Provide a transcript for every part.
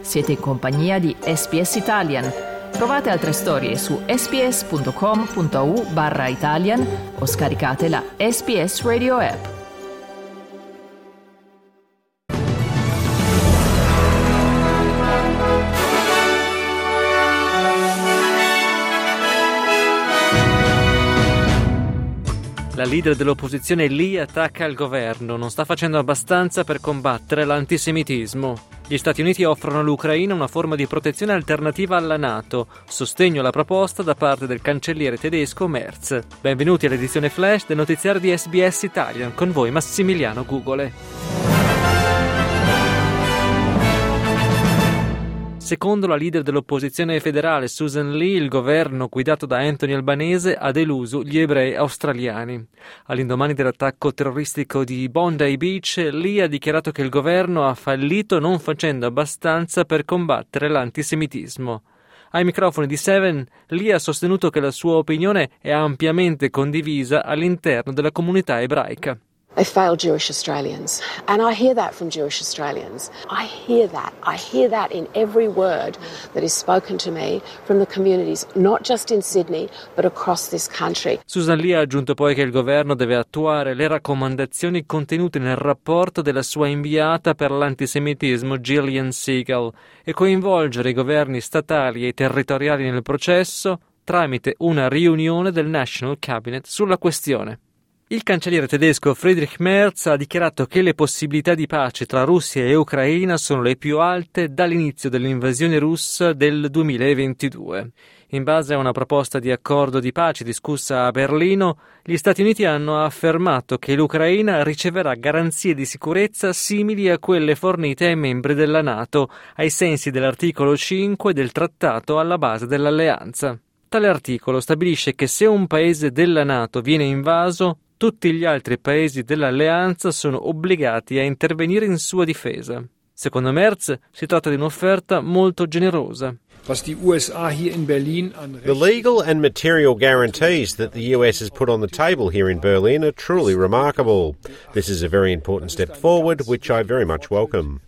Siete in compagnia di SBS Italian. Trovate altre storie su sbs.com.au/Italian o scaricate la SBS Radio app. La leader dell'opposizione Lee attacca il governo, non sta facendo abbastanza per combattere l'antisemitismo. Gli Stati Uniti offrono all'Ucraina una forma di protezione alternativa alla NATO, sostegno alla proposta da parte del cancelliere tedesco Merz. Benvenuti all'edizione flash del notiziario di SBS Italian, con voi Massimiliano Gugole. Secondo la leader dell'opposizione federale Susan Lee, il governo guidato da Anthony Albanese ha deluso gli ebrei australiani. All'indomani dell'attacco terroristico di Bondi Beach, Lee ha dichiarato che il governo ha fallito non facendo abbastanza per combattere l'antisemitismo. Ai microfoni di Seven, Lee ha sostenuto che la sua opinione è ampiamente condivisa all'interno della comunità ebraica. They failed Jewish Australians. And I hear that from Jewish Australians. I hear that in every word that is spoken to me from the communities, not just in Sydney, but across this country. Susan Lee ha aggiunto poi che il governo deve attuare le raccomandazioni contenute nel rapporto della sua inviata per l'antisemitismo Gillian Segal e coinvolgere i governi statali e territoriali nel processo tramite una riunione del National Cabinet sulla questione. Il cancelliere tedesco Friedrich Merz ha dichiarato che le possibilità di pace tra Russia e Ucraina sono le più alte dall'inizio dell'invasione russa del 2022. In base a una proposta di accordo di pace discussa a Berlino, gli Stati Uniti hanno affermato che l'Ucraina riceverà garanzie di sicurezza simili a quelle fornite ai membri della NATO, ai sensi dell'articolo 5 del trattato alla base dell'alleanza. Tale articolo stabilisce che se un paese della NATO viene invaso, tutti gli altri paesi dell'alleanza sono obbligati a intervenire in sua difesa. Secondo Merz si tratta di un'offerta molto generosa. The legal and material guarantees that the US has put on the table here in Berlin are truly remarkable. This is a very important step forward, which I very much welcome.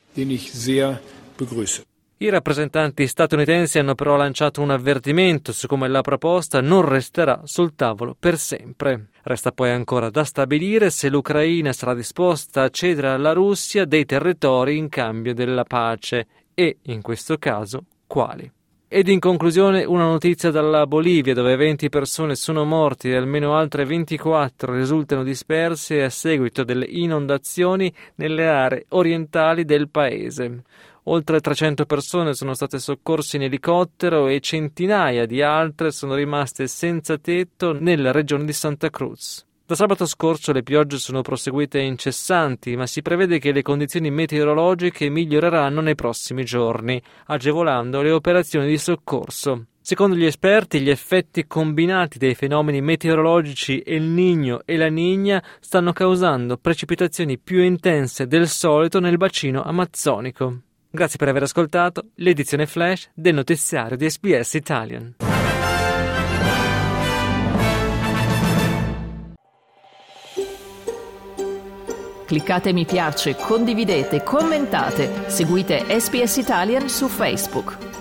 I rappresentanti statunitensi hanno però lanciato un avvertimento su come la proposta non resterà sul tavolo per sempre. Resta poi ancora da stabilire se l'Ucraina sarà disposta a cedere alla Russia dei territori in cambio della pace e, in questo caso, quali. Ed in conclusione una notizia dalla Bolivia, dove 20 persone sono morte e almeno altre 24 risultano disperse a seguito delle inondazioni nelle aree orientali del paese. Oltre 300 persone sono state soccorse in elicottero e centinaia di altre sono rimaste senza tetto nella regione di Santa Cruz. Da sabato scorso le piogge sono proseguite incessanti, ma si prevede che le condizioni meteorologiche miglioreranno nei prossimi giorni, agevolando le operazioni di soccorso. Secondo gli esperti, gli effetti combinati dei fenomeni meteorologici El Niño e la Niña stanno causando precipitazioni più intense del solito nel bacino amazzonico. Grazie per aver ascoltato l'edizione flash del notiziario di SBS Italian. Cliccate mi piace, condividete, commentate, seguite SBS Italian su Facebook.